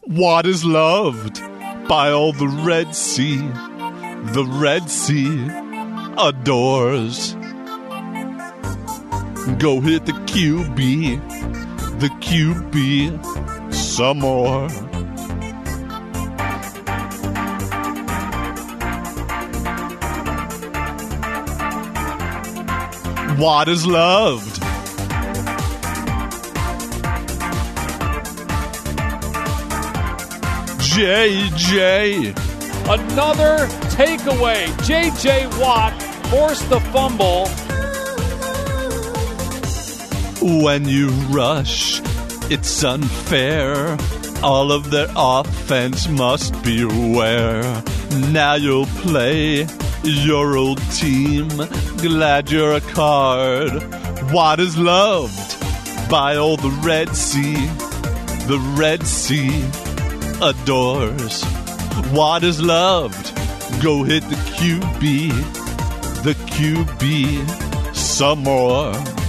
What is loved by all the Red Sea? The Red Sea adores. Go hit the QB, some more. What is loved? JJ. Another takeaway. J.J. Watt forced the fumble. When you rush, it's unfair. All of their offense must beware. Now you'll play your old team. Glad you're a card. What is loved by all the Red Sea? The Red Sea adores. What is loved? Go hit the QB, some more.